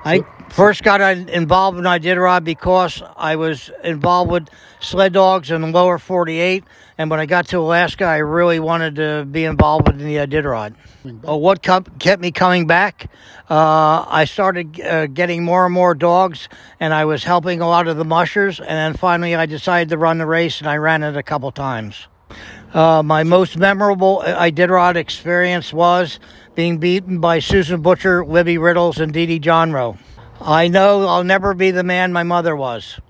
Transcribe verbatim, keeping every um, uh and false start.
I first got involved in Iditarod because I was involved with sled dogs in the lower forty-eight, and when I got to Alaska, I really wanted to be involved with the Iditarod. Oh, what kept me coming back? Uh, I started uh, getting more and more dogs, and I was helping a lot of the mushers, and then finally I decided to run the race, and I ran it a couple times. Uh, my most memorable Iditarod experience was being beaten by Susan Butcher, Libby Riddles, and Dee Dee Johnroe. I know I'll never be the man my mother was.